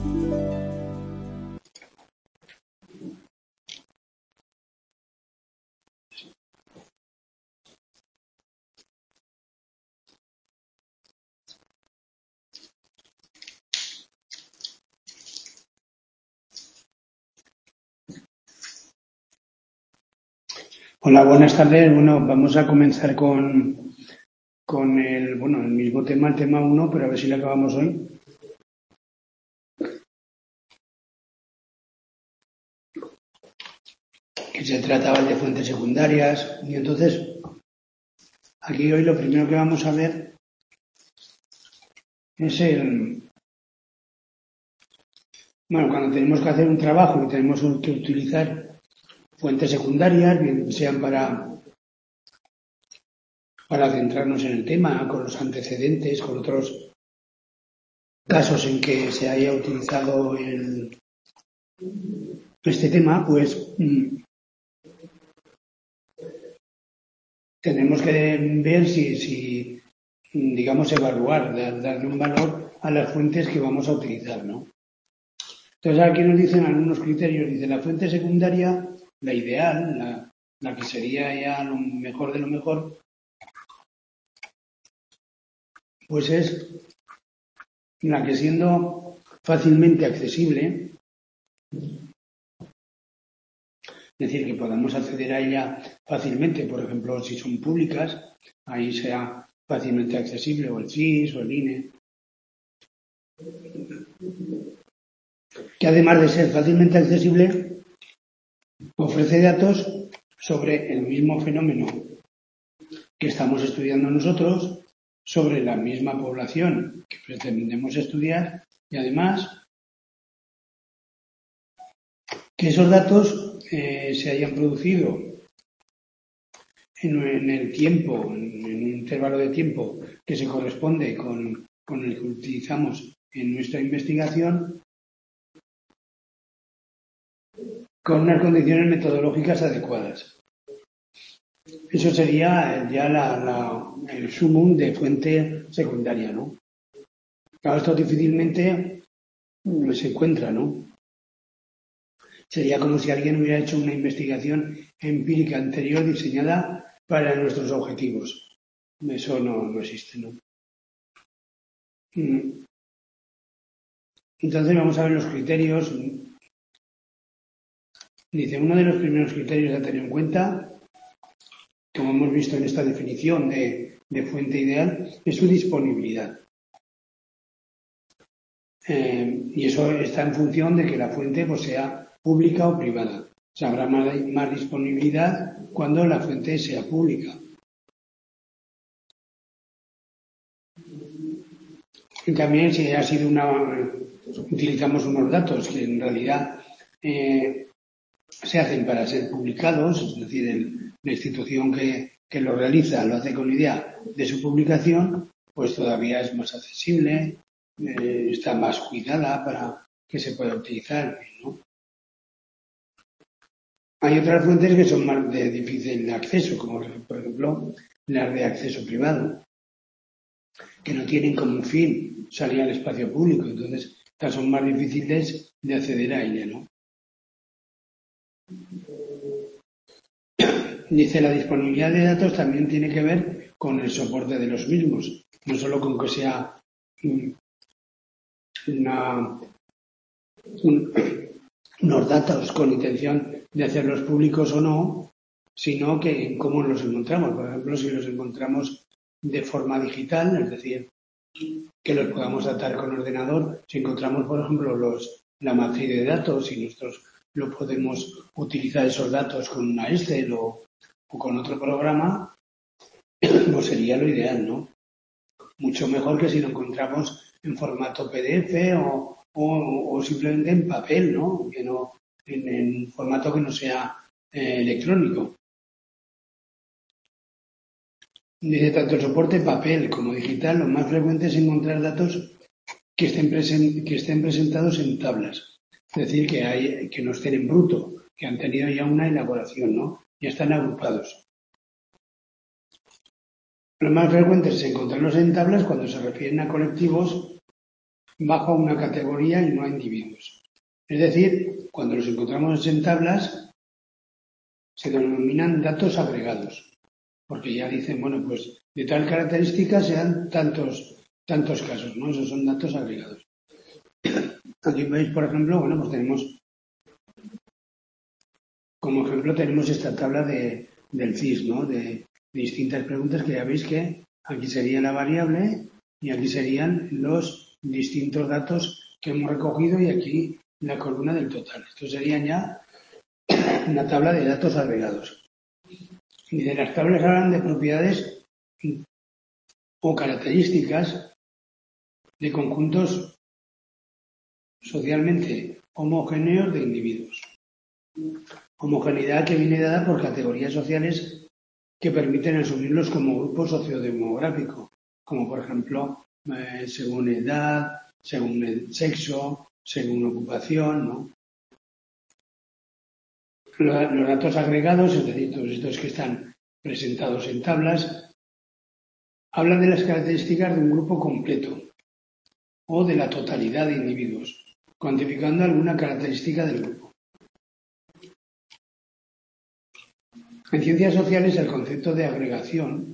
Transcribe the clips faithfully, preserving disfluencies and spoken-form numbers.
Hola, buenas tardes. Bueno, vamos a comenzar con, con el, bueno, el mismo tema, el tema uno, pero a ver si lo acabamos hoy. Que se trataba el de fuentes secundarias. Y entonces, aquí hoy lo primero que vamos a ver es el, bueno, cuando tenemos que hacer un trabajo y tenemos que utilizar fuentes secundarias, bien sean para para centrarnos en el tema, con los antecedentes, con otros casos en que se haya utilizado el, este tema, pues mmm, tenemos que ver si, si, digamos, evaluar, darle un valor a las fuentes que vamos a utilizar, ¿no? Entonces aquí nos dicen algunos criterios, dice la fuente secundaria, la ideal, la, la que sería ya lo mejor de lo mejor, pues es la que siendo fácilmente accesible, es decir, que podamos acceder a ella fácilmente, por ejemplo, si son públicas, ahí sea fácilmente accesible, o el C I S o el I N E. Que además de ser fácilmente accesible, ofrece datos sobre el mismo fenómeno que estamos estudiando nosotros, sobre la misma población que pretendemos estudiar y además que esos datos eh, se hayan producido en, en el tiempo, en, en un intervalo de tiempo que se corresponde con, con el que utilizamos en nuestra investigación, con unas condiciones metodológicas adecuadas. Eso sería ya la, la, el sumum de fuente secundaria, ¿no? Claro, esto difícilmente se encuentra, ¿no? Sería como si alguien hubiera hecho una investigación empírica anterior diseñada para nuestros objetivos. Eso no, no existe, ¿no? Entonces vamos a ver los criterios. Dice, uno de los primeros criterios a tener en cuenta, como hemos visto en esta definición de, de fuente ideal, es su disponibilidad. Eh, y eso está en función de que la fuente pues, sea pública o privada. O sea, habrá más, más disponibilidad cuando la fuente sea pública. Y también si ha sido una, utilizamos unos datos que en realidad eh, se hacen para ser publicados, es decir, el, la institución que, que lo realiza lo hace con idea de su publicación, pues todavía es más accesible, eh, está más cuidada para que se pueda utilizar, ¿no? Hay otras fuentes que son más de difícil acceso, como por ejemplo las de acceso privado, que no tienen como fin salir al espacio público, entonces estas son más difíciles de acceder a ella, ¿no? Dice, la disponibilidad de datos también tiene que ver con el soporte de los mismos, no solo con que sea una, un, unos datos con intención de hacerlos públicos o no, sino que en cómo los encontramos. Por ejemplo, si los encontramos de forma digital, es decir, que los podamos datar con ordenador, si encontramos, por ejemplo, los, la matriz de datos y nosotros lo podemos utilizar esos datos con una Excel o, o con otro programa, pues sería lo ideal, ¿no? Mucho mejor que si lo encontramos en formato P D F o, o, o simplemente en papel, ¿no? Que no en, en formato que no sea eh, electrónico. Dice, tanto el soporte papel como digital, lo más frecuente es encontrar datos que estén, presen, que estén presentados en tablas. Es decir, que, hay, que no estén en bruto, que han tenido ya una elaboración, ¿no? Ya están agrupados. Lo más frecuente es encontrarlos en tablas cuando se refieren a colectivos bajo una categoría y no a individuos. Es decir, cuando los encontramos en tablas, se denominan datos agregados, porque ya dicen, bueno, pues de tal característica sean tantos, tantos casos, ¿no? Esos son datos agregados. Aquí veis, por ejemplo, bueno, pues tenemos, como ejemplo, tenemos esta tabla de, del C I S, ¿no? De, de distintas preguntas que ya veis que aquí sería la variable y aquí serían los distintos datos que hemos recogido y aquí la columna del total. Esto serían ya una tabla de datos agregados. Y de las tablas hablan de propiedades o características de conjuntos socialmente homogéneos de individuos. Homogeneidad que viene dada por categorías sociales que permiten asumirlos como grupo sociodemográfico, como por ejemplo eh, según edad, según el sexo, según ocupación, ¿no? Los datos agregados, es decir, todos estos que están presentados en tablas, hablan de las características de un grupo completo o de la totalidad de individuos, cuantificando alguna característica del grupo. En ciencias sociales, el concepto de agregación,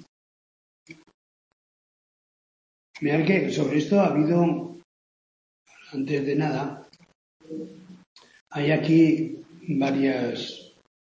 mirad que sobre esto ha habido, antes de nada, hay aquí varias.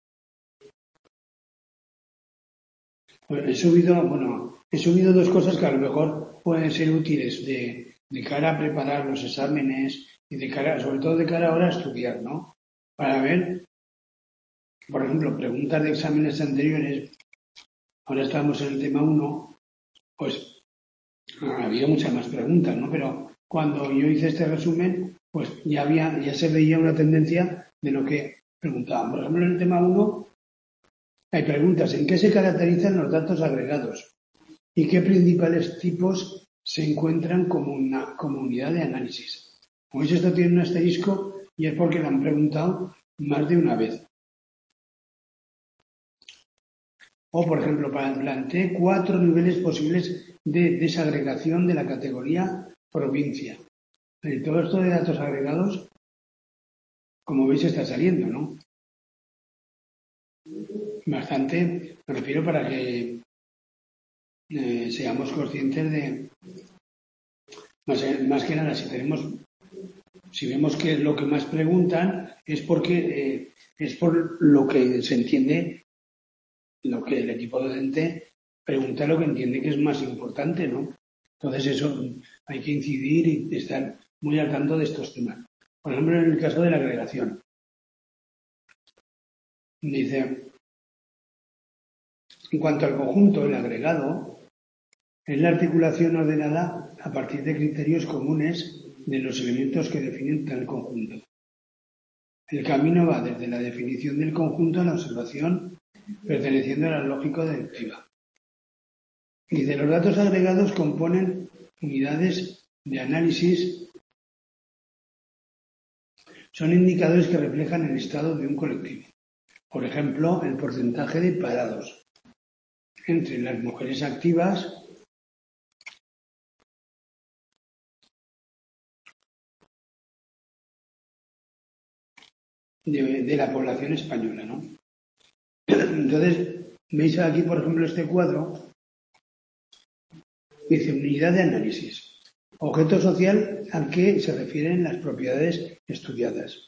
Pues he subido, bueno, he subido dos cosas que a lo mejor pueden ser útiles de, de cara a preparar los exámenes y de cara, sobre todo de cara ahora a estudiar, ¿no? Para ver, por ejemplo, preguntas de exámenes anteriores. Ahora estamos en el tema uno, pues había muchas más preguntas, ¿no? Pero cuando yo hice este resumen, pues ya había, ya se veía una tendencia de lo que preguntaban. Por ejemplo, en el tema uno hay preguntas: ¿en qué se caracterizan los datos agregados? ¿Y qué principales tipos se encuentran como una como unidad de análisis? Como veis, esto tiene un asterisco y es porque lo han preguntado más de una vez. O, por ejemplo, planteé cuatro niveles posibles de desagregación de la categoría provincia. Y todo esto de datos agregados, como veis, está saliendo, ¿no? Bastante, me refiero para que eh, seamos conscientes de, más, más que nada, si tenemos, si vemos que lo que más preguntan es porque eh, es por lo que se entiende, lo que el equipo docente pregunta, lo que entiende que es más importante, ¿no? Entonces eso hay que incidir y estar muy al tanto de estos temas. Por ejemplo, en el caso de la agregación, dice, en cuanto al conjunto, el agregado es la articulación ordenada a partir de criterios comunes de los elementos que definen tal conjunto. El camino va desde la definición del conjunto a la observación perteneciendo a la lógica deductiva. Y de los datos agregados componen unidades de análisis. Son indicadores que reflejan el estado de un colectivo. Por ejemplo, el porcentaje de parados entre las mujeres activas de, de la población española, ¿no? Entonces, veis aquí, por ejemplo, este cuadro, dice unidad de análisis. Objeto social al que se refieren las propiedades estudiadas.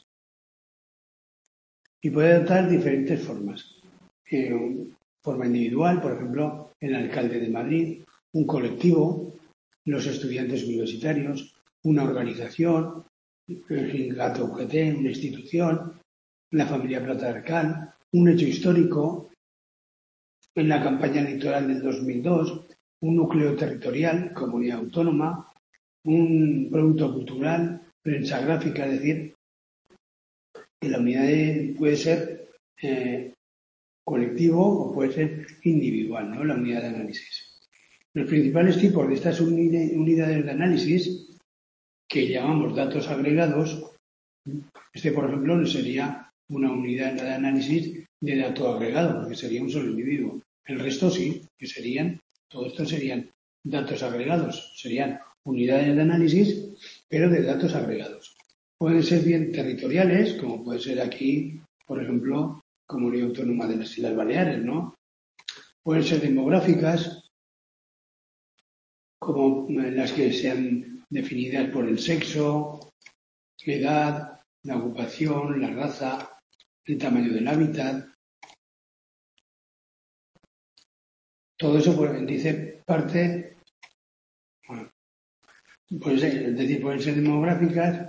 Y puede adoptar diferentes formas. Eh, forma individual, por ejemplo, el alcalde de Madrid, un colectivo, los estudiantes universitarios, una organización, el sindicato U G T, una institución, la familia patriarcal, un hecho histórico, en la campaña electoral del dos mil dos, un núcleo territorial, comunidad autónoma, un producto cultural, prensa gráfica, es decir, que la unidad de, puede ser eh, colectivo o puede ser individual, ¿no? La unidad de análisis. Los principales tipos de estas unidades de análisis, que llamamos datos agregados, este, por ejemplo, no sería una unidad de análisis de dato agregado, porque sería un solo individuo. El resto sí, que serían, todo esto serían datos agregados, serían unidades de análisis pero de datos agregados. Pueden ser bien territoriales, como puede ser aquí, por ejemplo, Comunidad Autónoma de las Islas Baleares, ¿no? Pueden ser demográficas, como las que sean definidas por el sexo, la edad, la ocupación, la raza, el tamaño del hábitat. Todo eso pues, dice parte, bueno, puede ser, es decir, pueden ser demográficas,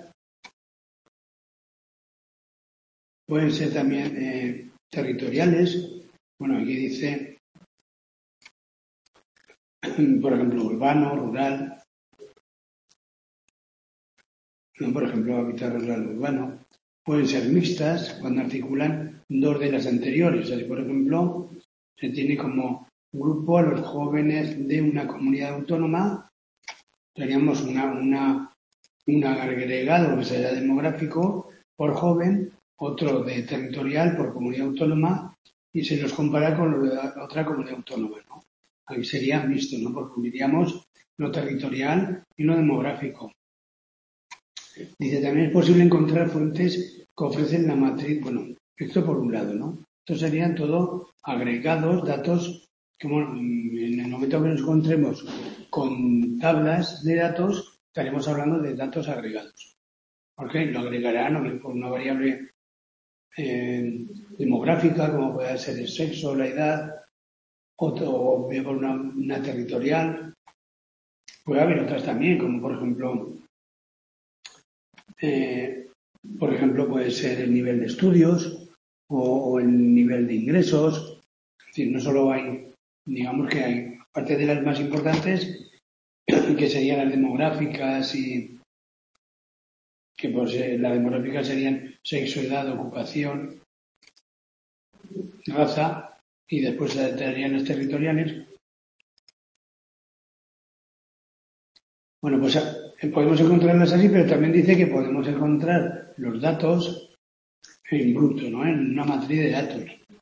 pueden ser también eh, territoriales. Bueno, aquí dice, por ejemplo, urbano, rural, ¿no? Por ejemplo, hábitat rural urbano. Pueden ser mixtas cuando articulan dos de las anteriores. O sea, por ejemplo, se tiene como grupo a los jóvenes de una comunidad autónoma, teníamos una, una, un agregado que sería demográfico por joven, otro de territorial por comunidad autónoma, y se los compara con la otra comunidad autónoma, ¿no? Ahí sería mixto, ¿no? Porque uniríamos lo territorial y lo demográfico. Dice, también es posible encontrar fuentes que ofrecen la matriz, bueno, esto por un lado, ¿no? Estos serían todo agregados, datos, como en el momento que nos encontremos con tablas de datos, estaremos hablando de datos agregados. Porque lo agregarán por una variable eh, demográfica, como puede ser el sexo, la edad, otro, o por una, una territorial. Puede haber otras también, como por ejemplo, eh, por ejemplo, puede ser el nivel de estudios o, o el nivel de ingresos. Es decir, no solo hay, digamos que hay, aparte de las más importantes, que serían las demográficas y que pues eh, las demográficas serían sexo, edad, ocupación, raza, y después estarían las territoriales. Bueno, pues podemos encontrarlas así, pero también dice que podemos encontrar los datos en bruto, ¿no? En una matriz de datos.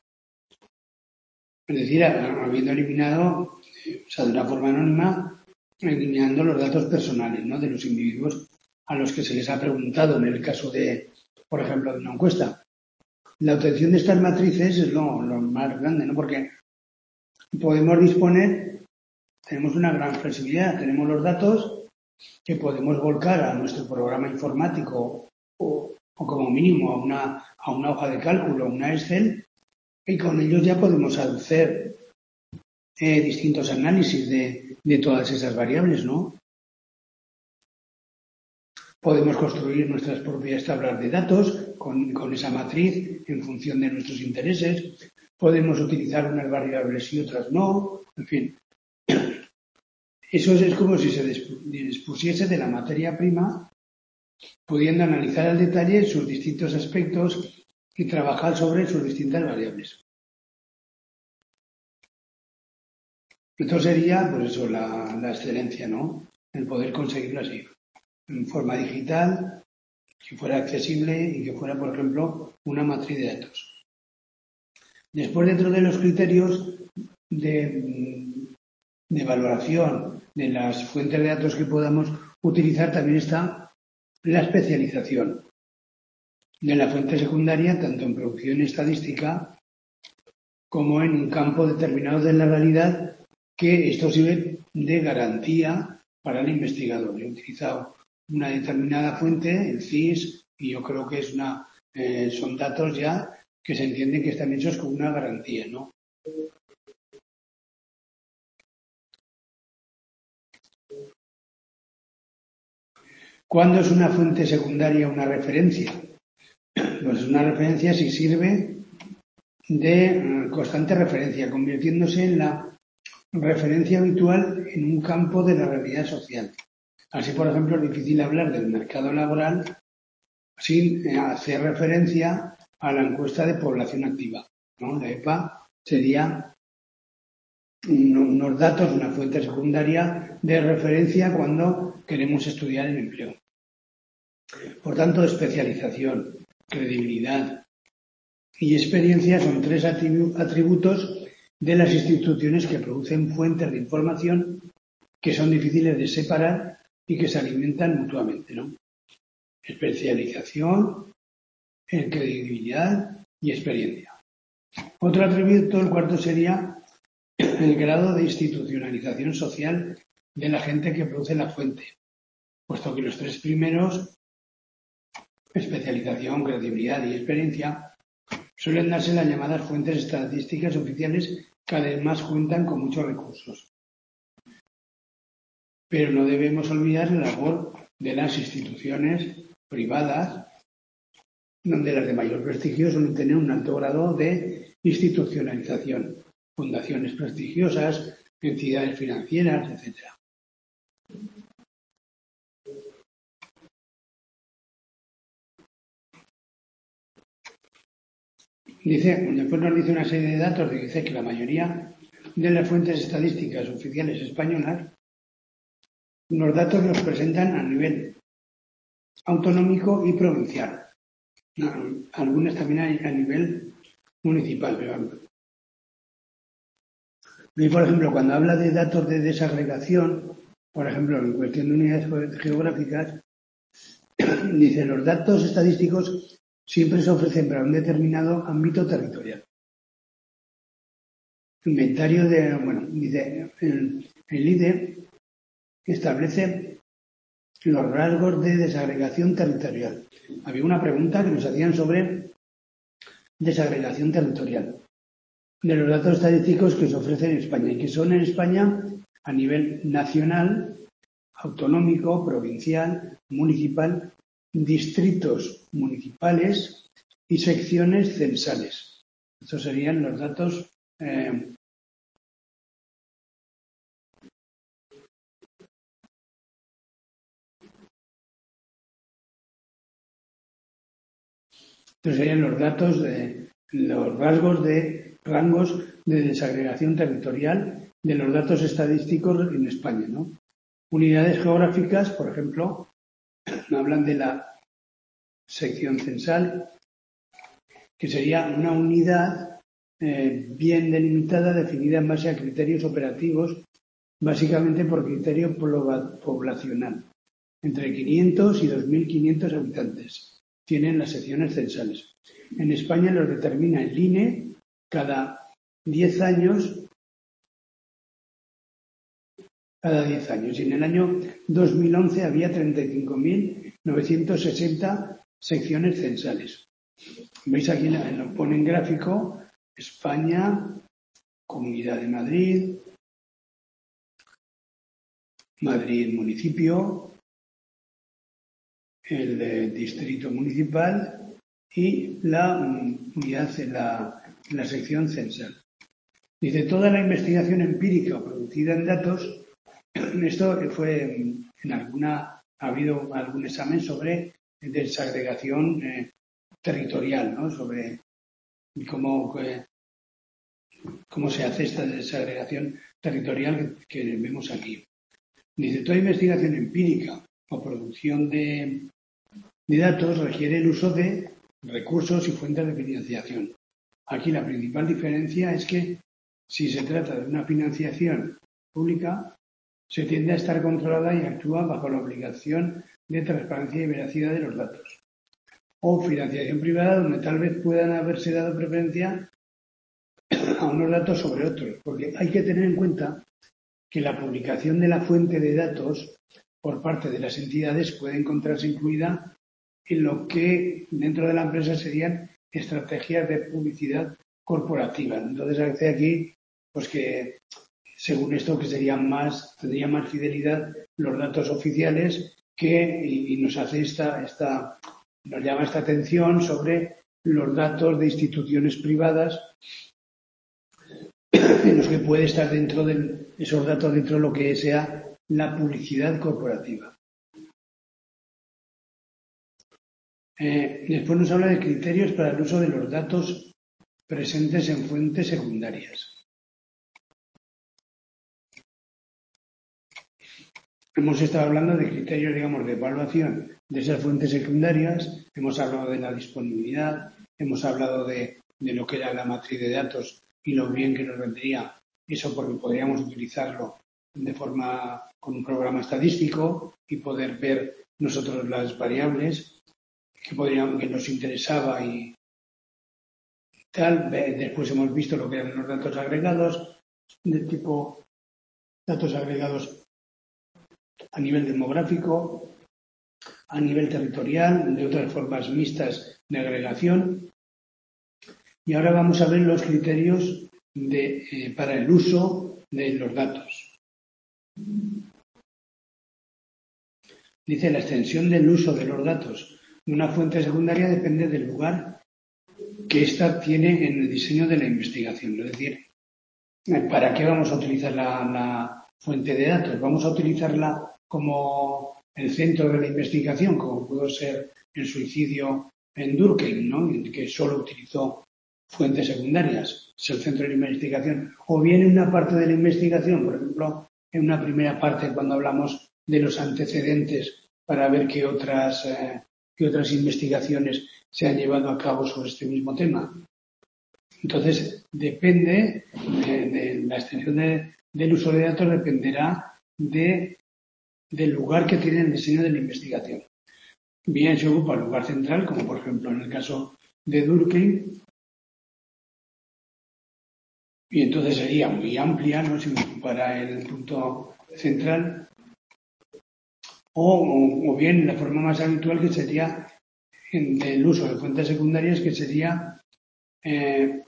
Es decir, habiendo eliminado, o sea, de una forma anónima, eliminando los datos personales, ¿no? De los individuos a los que se les ha preguntado en el caso de, por ejemplo, de una encuesta. La obtención de estas matrices es lo, lo más grande, ¿no? Porque podemos disponer, tenemos una gran flexibilidad, tenemos los datos que podemos volcar a nuestro programa informático o, o como mínimo a una, a una hoja de cálculo, una Excel, y con ellos ya podemos hacer eh, distintos análisis de, de todas esas variables, ¿no? Podemos construir nuestras propias tablas de datos con, con esa matriz en función de nuestros intereses. Podemos utilizar unas variables y otras no. En fin, eso es como si se dispusiese de la materia prima, pudiendo analizar al detalle sus distintos aspectos y trabajar sobre sus distintas variables. Esto sería, pues eso, la, la excelencia, ¿no? El poder conseguirlo así, en forma digital, que fuera accesible y que fuera, por ejemplo, una matriz de datos. Después, dentro de los criterios de, de valoración de las fuentes de datos que podamos utilizar, también está la especialización de la fuente secundaria, tanto en producción estadística como en un campo determinado de la realidad, que esto sirve de garantía para el investigador. He utilizado una determinada fuente, el C I S, y yo creo que es una, eh, son datos ya que se entienden que están hechos con una garantía, ¿no? ¿Cuándo es una fuente secundaria una referencia? Pues una referencia si sirve de constante referencia, convirtiéndose en la referencia habitual en un campo de la realidad social. Así, por ejemplo, es difícil hablar del mercado laboral sin hacer referencia a la encuesta de población activa, ¿no? La E P A sería unos datos, una fuente secundaria de referencia cuando queremos estudiar el empleo. Por tanto, especialización, credibilidad y experiencia son tres atributos de las instituciones que producen fuentes de información que son difíciles de separar y que se alimentan mutuamente, ¿no? Especialización, credibilidad y experiencia. Otro atributo, el cuarto, sería el grado de institucionalización social de la gente que produce la fuente, puesto que los tres primeros, especialización, credibilidad y experiencia, suelen darse las llamadas fuentes estadísticas oficiales que además cuentan con muchos recursos. Pero no debemos olvidar la labor de las instituciones privadas, donde las de mayor prestigio suelen tener un alto grado de institucionalización, fundaciones prestigiosas, entidades financieras, etcétera. Dice, después nos dice una serie de datos que dice que la mayoría de las fuentes estadísticas oficiales españolas, los datos los presentan a nivel autonómico y provincial. Algunas también a nivel municipal, pero y por ejemplo, cuando habla de datos de desagregación, por ejemplo, en cuestión de unidades geográficas, dice los datos estadísticos siempre se ofrecen para un determinado ámbito territorial. Inventario de, bueno, dice, el, el I D E establece los rasgos de desagregación territorial. Había una pregunta que nos hacían sobre desagregación territorial de los datos estadísticos que se ofrecen en España y que son en España a nivel nacional, autonómico, provincial, municipal, distritos municipales y secciones censales. Estos serían los datos eh, estos serían los datos de los rasgos de rangos de desagregación territorial de los datos estadísticos en España, ¿no? Unidades geográficas, por ejemplo, hablan de la sección censal, que sería una unidad eh, bien delimitada, definida en base a criterios operativos, básicamente por criterio poblacional. Entre quinientos y dos mil quinientos habitantes tienen las secciones censales. En España los determina el I N E cada diez años, cada diez años. Y en el año dos mil once había treinta y cinco mil novecientos sesenta secciones censales. Veis aquí, lo pone en gráfico, España, Comunidad de Madrid, Madrid municipio, el de distrito municipal y la unidad, la, la sección censal. Dice, toda la investigación empírica producida en datos, esto fue en alguna, ha habido algún examen sobre desagregación eh, territorial, ¿no? Sobre cómo, eh, cómo se hace esta desagregación territorial que, que vemos aquí. Dice, toda investigación empírica o producción de, de datos requiere el uso de recursos y fuentes de financiación. Aquí la principal diferencia es que si se trata de una financiación pública, se tiende a estar controlada y actúa bajo la obligación de transparencia y veracidad de los datos. O financiación privada, donde tal vez puedan haberse dado preferencia a unos datos sobre otros, porque hay que tener en cuenta que la publicación de la fuente de datos por parte de las entidades puede encontrarse incluida en lo que dentro de la empresa serían estrategias de publicidad corporativa. Entonces hace aquí pues que según esto que serían más, tendría más fidelidad los datos oficiales que y, y nos hace esta, esta, nos llama esta atención sobre los datos de instituciones privadas en los que puede estar dentro de esos datos dentro de lo que sea la publicidad corporativa. Eh, después nos habla de criterios para el uso de los datos presentes en fuentes secundarias. Hemos estado hablando de criterios, digamos, de evaluación de esas fuentes secundarias, hemos hablado de la disponibilidad, hemos hablado de, de lo que era la matriz de datos y lo bien que nos vendría eso porque podríamos utilizarlo de forma con un programa estadístico y poder ver nosotros las variables que podrían, que nos interesaba y tal. Después hemos visto lo que eran los datos agregados, del tipo datos agregados a nivel demográfico, a nivel territorial, de otras formas mixtas de agregación. Y ahora vamos a ver los criterios de, eh, para el uso de los datos. Dice, la extensión del uso de los datos de una fuente secundaria depende del lugar que ésta tiene en el diseño de la investigación. Es decir, ¿para qué vamos a utilizar la, la fuente de datos? ¿Vamos a utilizarla como el centro de la investigación, como pudo ser el suicidio en Durkheim, ¿no?, que solo utilizó fuentes secundarias, es el centro de la investigación? ¿O bien en una parte de la investigación, por ejemplo, en una primera parte cuando hablamos de los antecedentes para ver qué otras, eh, qué otras investigaciones se han llevado a cabo sobre este mismo tema? Entonces, depende de, de la extensión de, del uso de datos, dependerá de, del lugar que tiene el diseño de la investigación. Bien se ocupa el lugar central, como por ejemplo en el caso de Durkheim, y entonces sería muy amplia, ¿no?, si ocupara el punto central, o, o bien la forma más habitual, que sería en, del uso de fuentes secundarias, que sería eh,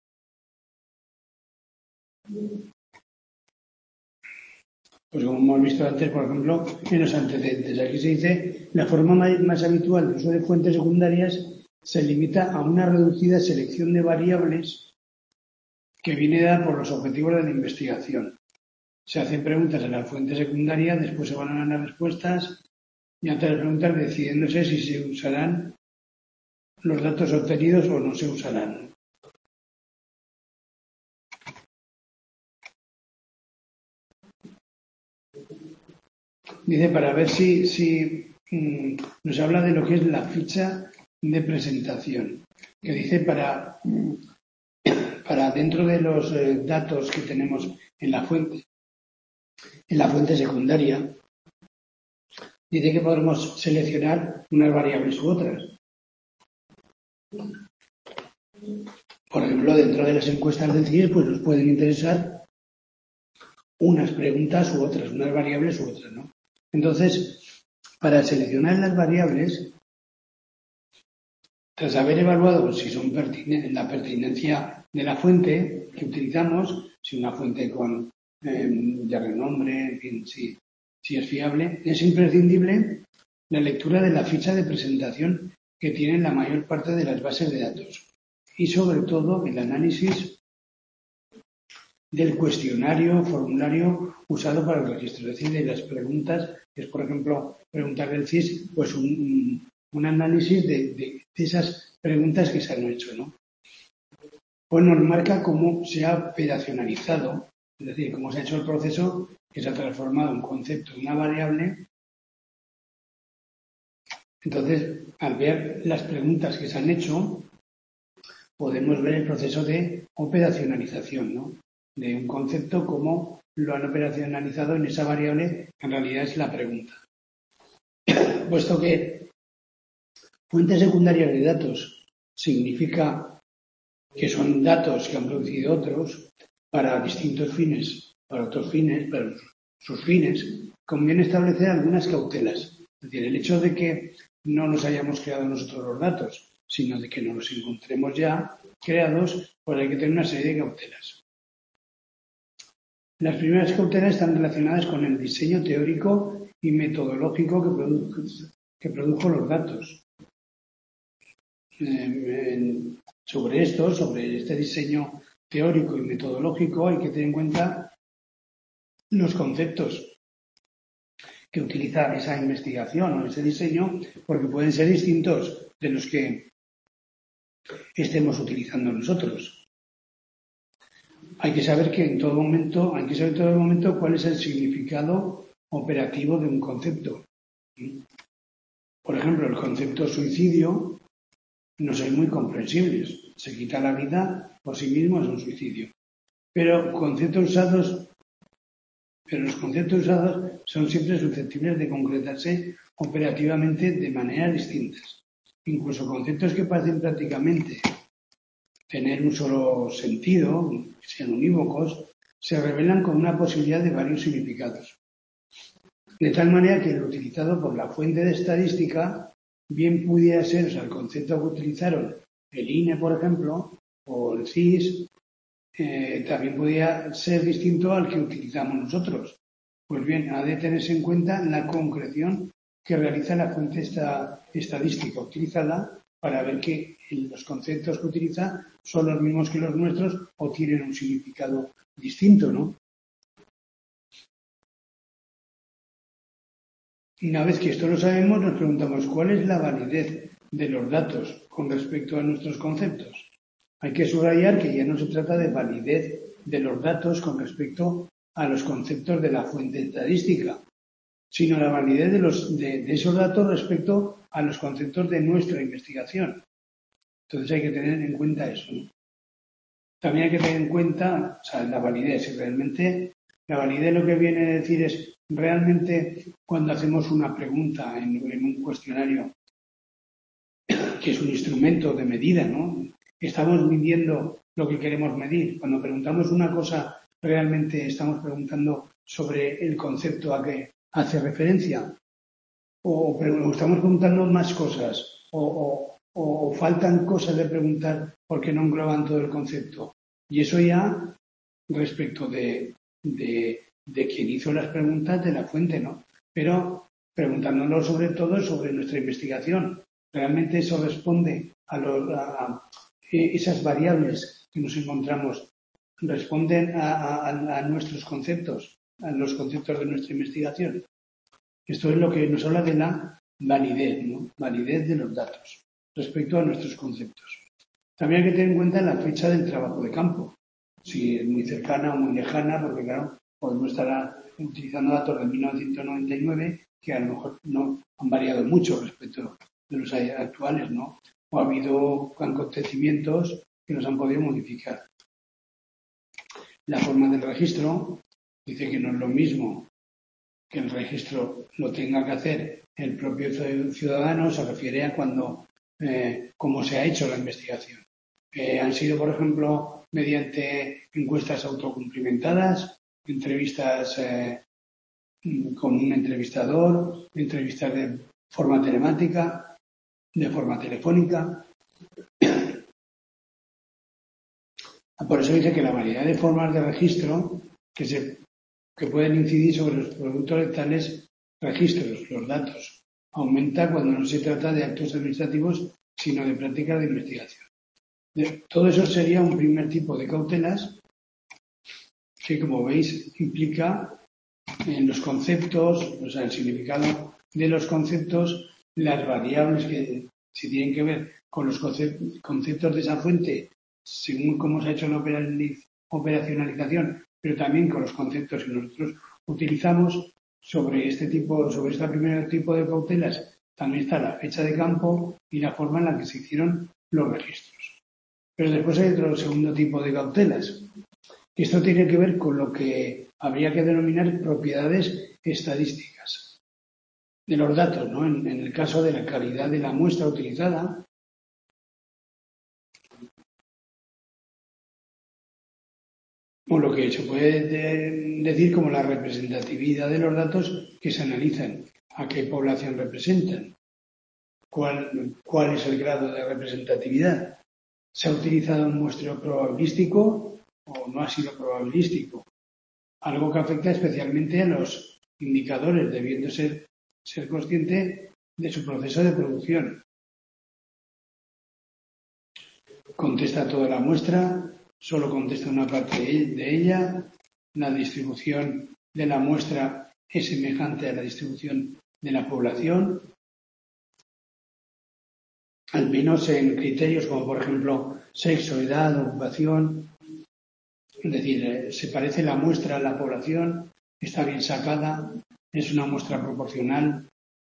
pues como hemos visto antes, por ejemplo, en los antecedentes. Aquí se dice, la forma más, más habitual de uso de fuentes secundarias se limita a una reducida selección de variables que viene dada por los objetivos de la investigación. Se hacen preguntas en la fuente secundaria, después se van a dar las respuestas y ante las preguntas decidiéndose si se usarán los datos obtenidos o no se usarán. Dice, para ver si, si mmm, nos habla de lo que es la ficha de presentación, que dice para, para dentro de los eh, datos que tenemos en la fuente, en la fuente secundaria, dice que podemos seleccionar unas variables u otras. Por ejemplo, dentro de las encuestas del C I E S, pues nos pueden interesar unas preguntas u otras, unas variables u otras, ¿no? Entonces, para seleccionar las variables, tras haber evaluado si son pertine- la pertinencia de la fuente que utilizamos, si una fuente con eh, de renombre, en fin, si, si es fiable, es imprescindible la lectura de la ficha de presentación que tienen la mayor parte de las bases de datos y sobre todo el análisis del cuestionario, formulario usado para el registro, es decir, de las preguntas, que es por ejemplo preguntar del C I E S, pues un, un análisis de, de, de esas preguntas que se han hecho, ¿no? Pues nos marca cómo se ha operacionalizado, es decir, cómo se ha hecho el proceso que se ha transformado un concepto en una variable. Entonces, al ver las preguntas que se han hecho, podemos ver el proceso de operacionalización, ¿no?, de un concepto, cómo lo han operacionalizado en esa variable, que en realidad es la pregunta. Puesto que fuentes secundarias de datos significa que son datos que han producido otros para distintos fines, para otros fines, para sus fines, conviene establecer algunas cautelas. Es decir, el hecho de que no nos hayamos creado nosotros los datos, sino de que nos los encontremos ya creados, pues hay que tener una serie de cautelas. Las primeras cautelas están relacionadas con el diseño teórico y metodológico que produjo, que produjo los datos. Eh, sobre esto, sobre este diseño teórico y metodológico, hay que tener en cuenta los conceptos que utiliza esa investigación o ese diseño, porque pueden ser distintos de los que estemos utilizando nosotros. Hay que saber que en todo momento, hay que saber en todo momento cuál es el significado operativo de un concepto. Por ejemplo, el concepto suicidio no son muy comprensibles. Se quita la vida por sí mismo es un suicidio. Pero conceptos usados pero los conceptos usados son siempre susceptibles de concretarse operativamente de maneras distintas. Incluso conceptos que parecen prácticamente tener un solo sentido, que sean unívocos, se revelan con una posibilidad de varios significados. De tal manera que el utilizado por la fuente de estadística bien pudiera ser, o sea, el concepto que utilizaron el I N E, por ejemplo, o el C I S, eh, también podría ser distinto al que utilizamos nosotros. Pues bien, ha de tenerse en cuenta la concreción que realiza la fuente esta, estadística utilizada para ver que los conceptos que utiliza son los mismos que los nuestros o tienen un significado distinto, ¿no? Y una vez que esto lo sabemos, nos preguntamos cuál es la validez de los datos con respecto a nuestros conceptos. Hay que subrayar que ya no se trata de validez de los datos con respecto a los conceptos de la fuente estadística, sino la validez de, los, de, de esos datos respecto a los conceptos de nuestra investigación. Entonces hay que tener en cuenta eso, ¿no? También hay que tener en cuenta, o sea, la validez. Si realmente la validez lo que viene a decir es realmente cuando hacemos una pregunta en, en un cuestionario, que es un instrumento de medida, ¿no? Estamos midiendo lo que queremos medir. Cuando preguntamos una cosa, realmente estamos preguntando sobre el concepto a que hace referencia. O, o estamos preguntando más cosas. O, o, o faltan cosas de preguntar porque no engloban todo el concepto. Y eso ya respecto de, de, de quien hizo las preguntas de la fuente, ¿no? Pero preguntándonos sobre todo sobre nuestra investigación. Realmente eso responde a, los, a esas variables que nos encontramos, responden a, a, a nuestros conceptos, a los conceptos de nuestra investigación. Esto es lo que nos habla de la validez, ¿no? Validez de los datos respecto a nuestros conceptos. También hay que tener en cuenta la fecha del trabajo de campo, si es muy cercana o muy lejana, porque claro, podemos estar utilizando datos de mil novecientos noventa y nueve que a lo mejor no han variado mucho respecto de los actuales, ¿no? O ha habido acontecimientos que nos han podido modificar. La forma del registro dice que no es lo mismo que el registro lo tenga que hacer el propio ciudadano, se refiere a cuando, eh, cómo se ha hecho la investigación. Eh, han sido, por ejemplo, mediante encuestas autocumplimentadas, entrevistas eh, con un entrevistador, entrevistas de forma telemática, de forma telefónica. Por eso dice que la variedad de formas de registro que, se, que pueden incidir sobre los productos de tales registros, los datos, aumenta cuando no se trata de actos administrativos, sino de prácticas de investigación. De, todo eso sería un primer tipo de cautelas que, como veis, implica en los conceptos, o sea, el significado de los conceptos, las variables que se tienen que ver con los conceptos de esa fuente, según cómo se ha hecho la operacionalización, pero también con los conceptos que nosotros utilizamos sobre este tipo, sobre este primer tipo de cautelas, también está la fecha de campo y la forma en la que se hicieron los registros. Pero después hay otro segundo tipo de cautelas. Esto tiene que ver con lo que habría que denominar propiedades estadísticas de los datos, ¿no? En, en el caso de la calidad de la muestra utilizada, o lo que se puede de, decir como la representatividad de los datos que se analizan, a qué población representan, cuál, cuál es el grado de representatividad, se ha utilizado un muestreo probabilístico o no ha sido probabilístico, algo que afecta especialmente a los indicadores, debiendo ser, ser consciente de su proceso de producción. Contesta toda la muestra, solo contesta una parte de ella, la distribución de la muestra es semejante a la distribución de la población, al menos en criterios como por ejemplo sexo, edad, ocupación. Es decir, se parece la muestra a la población, está bien sacada, es una muestra proporcional.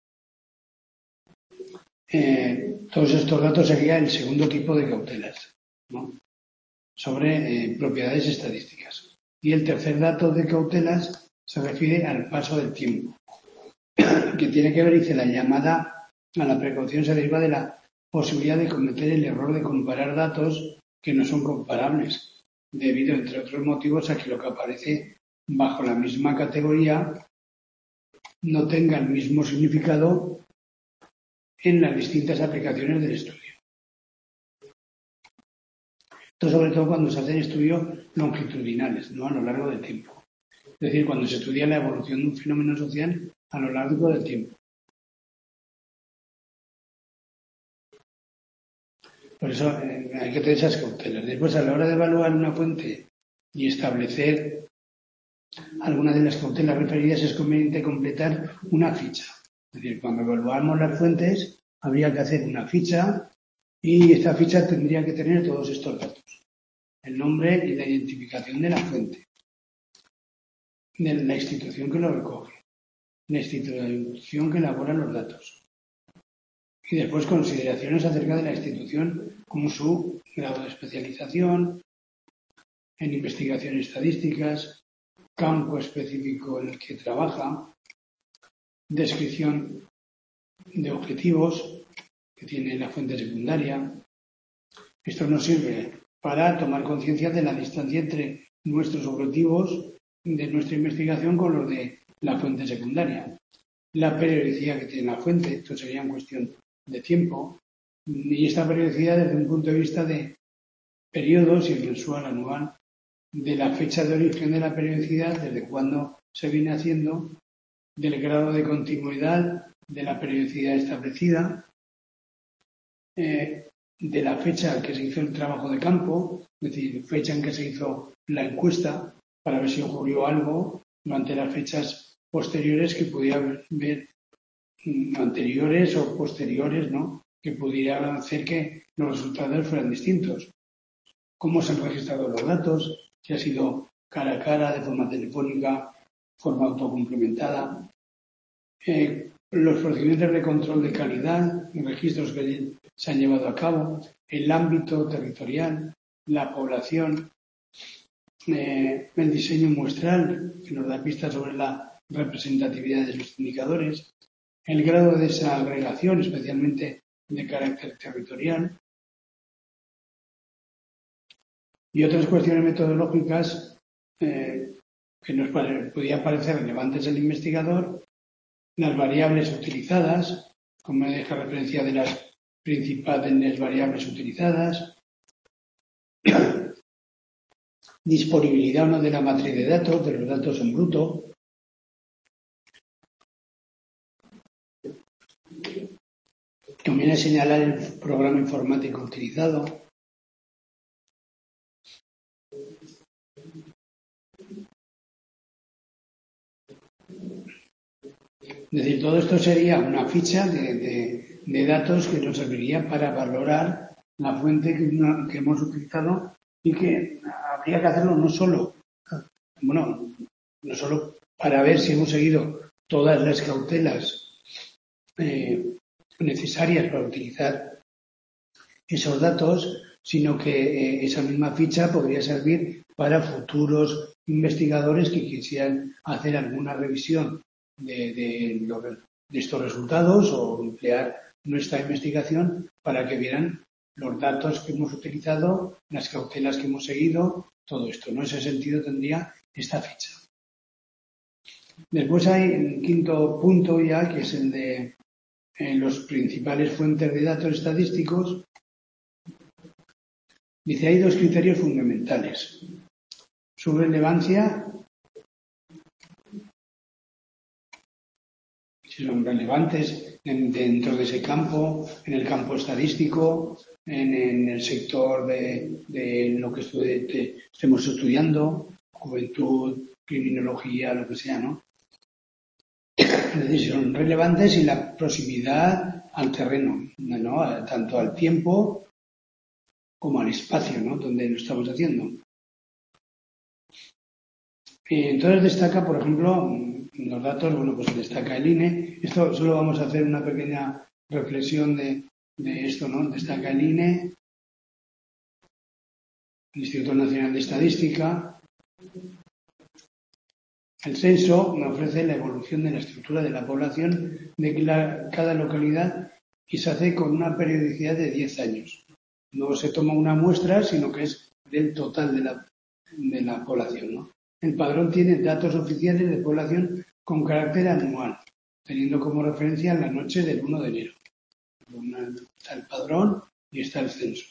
Eh, todos estos datos sería el segundo tipo de cautelas, ¿no? Sobre eh, propiedades estadísticas. Y el tercer dato de cautelas se refiere al paso del tiempo, que tiene que ver, dice, la llamada a la precaución se deriva de la posibilidad de cometer el error de comparar datos que no son comparables, debido, entre otros motivos, a que lo que aparece bajo la misma categoría no tenga el mismo significado en las distintas aplicaciones del estudio. Esto sobre todo cuando se hacen estudios longitudinales, ¿no? A lo largo del tiempo. Es decir, cuando se estudia la evolución de un fenómeno social a lo largo del tiempo. Por eso eh, hay que tener esas cautelas. Después, a la hora de evaluar una fuente y establecer algunas de las cautelas referidas, es conveniente completar una ficha. Es decir, cuando evaluamos las fuentes, habría que hacer una ficha y esta ficha tendría que tener todos estos datos. El nombre y la identificación de la fuente, de la institución que lo recoge, la institución que elabora los datos. Y después consideraciones acerca de la institución como su grado de especialización en investigaciones estadísticas, campo específico en el que trabaja, descripción de objetivos que tiene la fuente secundaria. Esto nos sirve para tomar conciencia de la distancia entre nuestros objetivos de nuestra investigación con los de la fuente secundaria. La periodicidad que tiene la fuente, esto sería en cuestión de tiempo, y esta periodicidad desde un punto de vista de periodos, y mensual, anual, de la fecha de origen de la periodicidad, desde cuándo se viene haciendo, del grado de continuidad de la periodicidad establecida, eh, de la fecha en que se hizo el trabajo de campo, es decir, fecha en que se hizo la encuesta, para ver si ocurrió algo durante las fechas posteriores que pudiera ver anteriores o posteriores, ¿no? Que pudieran hacer que los resultados fueran distintos. Cómo se han registrado los datos, si ha sido cara a cara, de forma telefónica, forma autocomplementada, eh, los procedimientos de control de calidad y registros que se han llevado a cabo, el ámbito territorial, la población, eh, el diseño muestral, que nos da pistas sobre la representatividad de los indicadores, el grado de desagregación, especialmente de carácter territorial, y otras cuestiones metodológicas eh, que nos podían parecer relevantes al investigador, las variables utilizadas, como deja referencia de las principales variables utilizadas, disponibilidad o no de la matriz de datos, de los datos en bruto, conviene señalar el programa informático utilizado, es decir, todo esto sería una ficha de, de, de datos que nos serviría para valorar la fuente que, que hemos utilizado y que habría que hacerlo no solo, bueno, no solo para ver si hemos seguido todas las cautelas eh, necesarias para utilizar esos datos, sino que eh, esa misma ficha podría servir para futuros investigadores que quisieran hacer alguna revisión de, de, de estos resultados o emplear nuestra investigación para que vieran los datos que hemos utilizado, las cautelas que hemos seguido, todo esto. En ese sentido tendría esta ficha. Después hay un quinto punto ya, que es el de eh, los principales fuentes de datos estadísticos. Dice, hay dos criterios fundamentales. Su relevancia, si son relevantes dentro de ese campo, en el campo estadístico, en, en el sector de, de lo que estudi- estemos estudiando, juventud, criminología, lo que sea, ¿no? Es decir, si son relevantes y la proximidad al terreno, ¿no? Tanto al tiempo como al espacio, ¿no? Donde lo estamos haciendo. Y entonces destaca, por ejemplo, los datos, bueno, pues destaca el I N E. Esto solo vamos a hacer una pequeña reflexión de, de esto, ¿no? Destaca el I N E, el Instituto Nacional de Estadística, El censo me ofrece la evolución de la estructura de la población de la, cada localidad y se hace con una periodicidad de diez años. No se toma una muestra, sino que es del total de la, de la población, ¿no? El padrón tiene datos oficiales de población con carácter anual, teniendo como referencia la noche del uno de enero. Está el padrón y está el censo.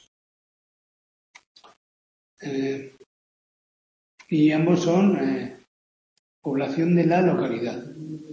Eh, y ambos son eh, población de la localidad.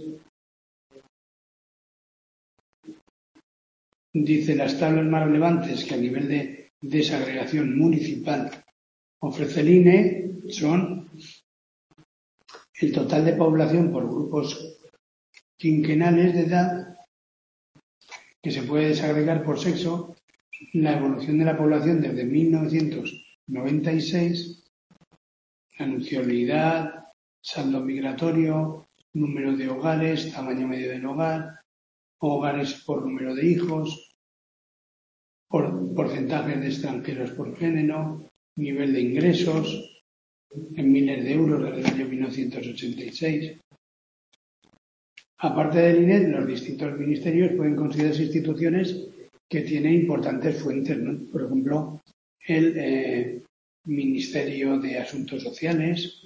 Dice, las tablas más relevantes que a nivel de desagregación municipal ofrece el I N E son el total de población por grupos quinquenales de edad, que se puede desagregar por sexo, la evolución de la población desde mil novecientos noventa y seis, la nacionalidad, saldo migratorio, número de hogares, tamaño medio del hogar, hogares por número de hijos, por, porcentajes de extranjeros por género, nivel de ingresos, en miles de euros desde el año mil novecientos ochenta y seis. Aparte del I N E, los distintos ministerios pueden considerarse instituciones que tienen importantes fuentes, ¿no? Por ejemplo, el eh, Ministerio de Asuntos Sociales,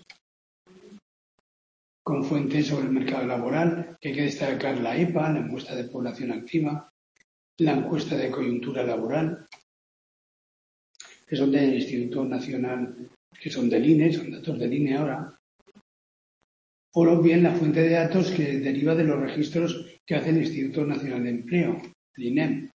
con fuentes sobre el mercado laboral, que hay que destacar la E P A, la encuesta de población activa, la encuesta de coyuntura laboral, que son del Instituto Nacional, que son del I N E, son datos del I N E ahora, o bien la fuente de datos que deriva de los registros que hace el Instituto Nacional de Empleo, el I N E M.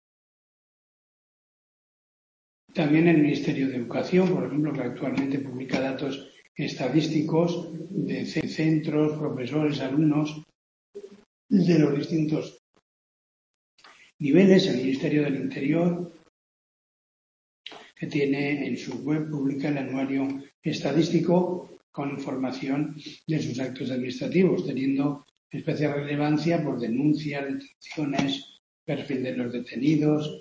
También el Ministerio de Educación, por ejemplo, que actualmente publica datos estadísticos de centros, profesores, alumnos, de los distintos niveles. El Ministerio del Interior, que tiene en su web, publica el anuario estadístico con información de sus actos administrativos, teniendo especial relevancia por denuncias, detenciones, perfil de los detenidos.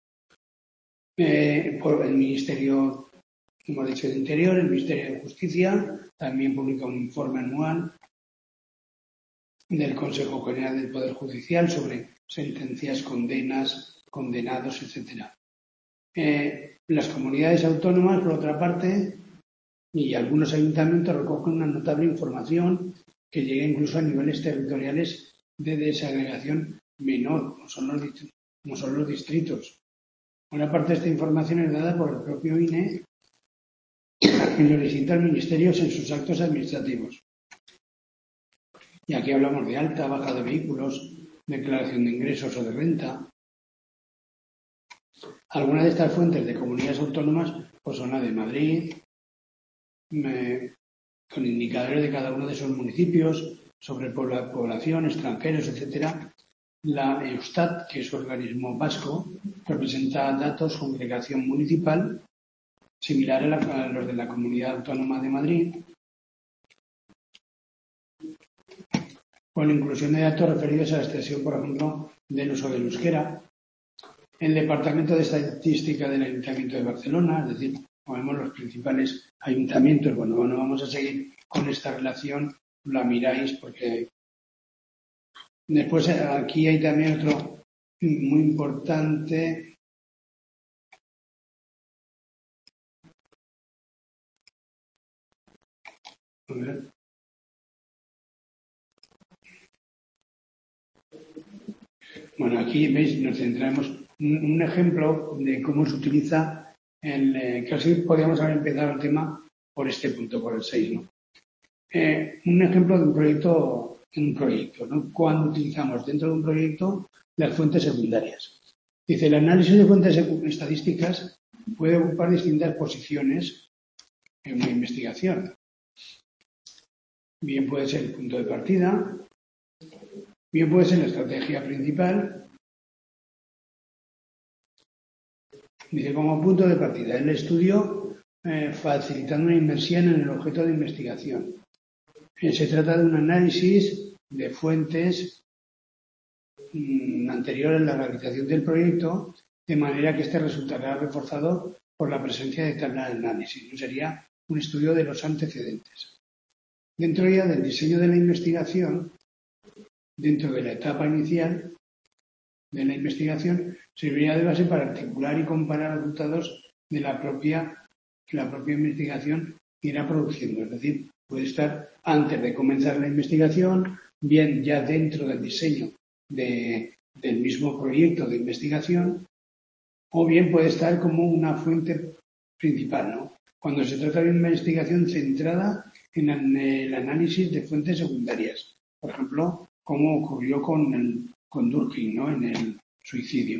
Eh, por el Ministerio, como he dicho, del Interior, el Ministerio de Justicia también publica un informe anual del Consejo General del Poder Judicial sobre sentencias, condenas, condenados, etcétera. Eh, las comunidades autónomas, por otra parte, y algunos ayuntamientos recogen una notable información que llega incluso a niveles territoriales de desagregación menor, no son los, no son los distritos. Una parte de esta información es dada por el propio I N E en los distintos ministerios en sus actos administrativos. Y aquí hablamos de alta, baja de vehículos, declaración de ingresos o de renta. Algunas de estas fuentes de comunidades autónomas pues son la de Madrid, me, con indicadores de cada uno de esos municipios, sobre población, extranjeros, etcétera. La Eustat, que es un organismo vasco, representa datos con congregación municipal, similar a, la, a los de la Comunidad Autónoma de Madrid, con la inclusión de datos referidos a la extensión, por ejemplo, del uso del euskera. El Departamento de Estadística del Ayuntamiento de Barcelona, es decir, como vemos los principales ayuntamientos. Bueno, bueno, vamos a seguir con esta relación, la miráis porque después aquí hay también otro muy importante. A ver. Bueno, aquí veis, nos centramos un, un ejemplo de cómo se utiliza el, eh, casi podríamos haber empezado el tema por este punto, por el seis, ¿no? Eh, un ejemplo de un proyecto, un proyecto, ¿no? Cuando utilizamos dentro de un proyecto las fuentes secundarias. Dice, el análisis de fuentes estadísticas puede ocupar distintas posiciones en una investigación. Bien puede ser el punto de partida, bien puede ser la estrategia principal. Dice, como punto de partida, el estudio eh, facilitando una inmersión en el objeto de investigación. Eh, se trata de un análisis de fuentes mmm, anteriores a la realización del proyecto, de manera que este resultará reforzado por la presencia de tal análisis. ¿No? Sería un estudio de los antecedentes. Dentro ya del diseño de la investigación, dentro de la etapa inicial de la investigación, serviría de base para articular y comparar resultados de la propia, que la propia investigación irá produciendo. Es decir, puede estar antes de comenzar la investigación, bien ya dentro del diseño de, del mismo proyecto de investigación, o bien puede estar como una fuente principal, ¿no? Cuando se trata de una investigación centrada en el análisis de fuentes secundarias. Por ejemplo, como ocurrió con, el, con Durkheim, ¿no? En el suicidio.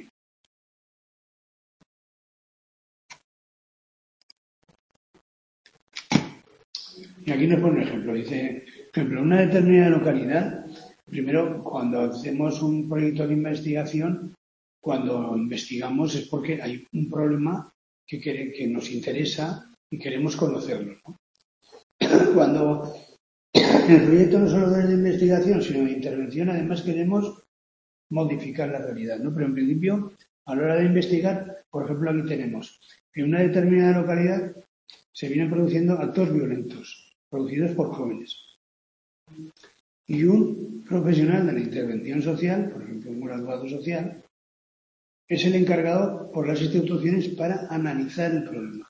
Y aquí nos pone un ejemplo. Dice, por ejemplo, en una determinada localidad, primero, cuando hacemos un proyecto de investigación, cuando investigamos es porque hay un problema que, que, que nos interesa y queremos conocerlo, ¿no? Cuando el proyecto no solo es de investigación, sino de intervención, además queremos modificar la realidad, ¿no? Pero en principio, a la hora de investigar, por ejemplo, aquí tenemos, en una determinada localidad se vienen produciendo actos violentos, producidos por jóvenes. Y un profesional de la intervención social, por ejemplo, un graduado social, es el encargado por las instituciones para analizar el problema,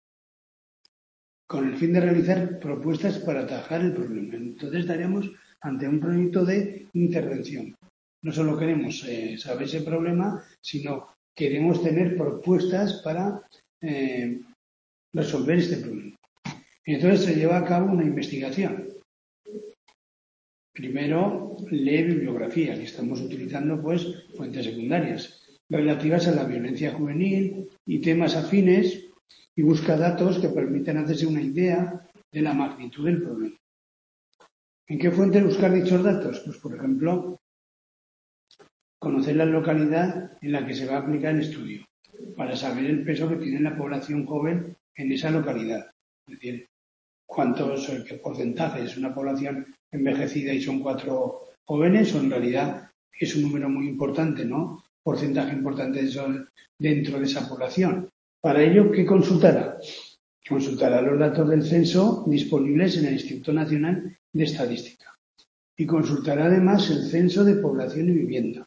con el fin de realizar propuestas para atajar el problema. Entonces estaríamos ante un proyecto de intervención. No solo queremos eh, saber ese problema, sino queremos tener propuestas para eh, resolver este problema. Y entonces se lleva a cabo una investigación. Primero, lee bibliografía, que estamos utilizando pues fuentes secundarias relativas a la violencia juvenil y temas afines, y busca datos que permitan hacerse una idea de la magnitud del problema. ¿En qué fuente buscar dichos datos? Pues, por ejemplo, conocer la localidad en la que se va a aplicar el estudio, para saber el peso que tiene la población joven en esa localidad. Es decir, cuántos, qué porcentaje es una población envejecida y son cuatro jóvenes, o en realidad es un número muy importante, ¿no? Porcentaje importante de eso dentro de esa población. Para ello, ¿qué consultará? Consultará los datos del censo disponibles en el Instituto Nacional de Estadística y consultará además el censo de población y vivienda.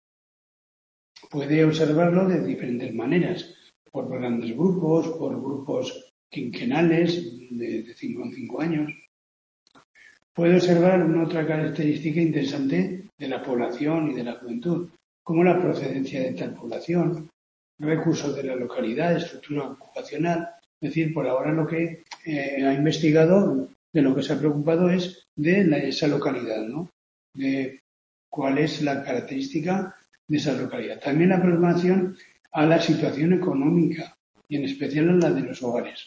Puede observarlo de diferentes maneras, por grandes grupos, por grupos quinquenales de cinco en cinco años. Puede observar una otra característica interesante de la población y de la juventud, como la procedencia de tal población, recursos de la localidad, estructura ocupacional. Es decir, por ahora lo que eh, ha investigado, de lo que se ha preocupado es de la, esa localidad, ¿no? De cuál es la característica de esa localidad. También la aproximación a la situación económica y en especial a la de los hogares.